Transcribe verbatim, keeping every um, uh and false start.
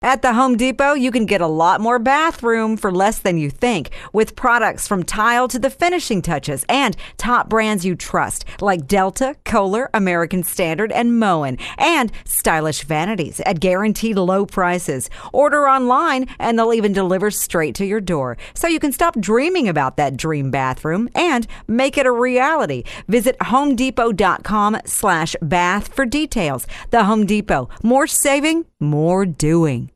At the Home Depot, you can get a lot more bathroom for less than you think, with products from tile to the finishing touches and top brands you trust, like Delta, Kohler, American Standard, and Moen, and stylish vanities at guaranteed low prices. Order online, and they'll even deliver straight to your door, so you can stop dreaming about that dream bathroom and make it a reality. Visit homedepot.com slash bath for details. The Home Depot. More saving, more doing.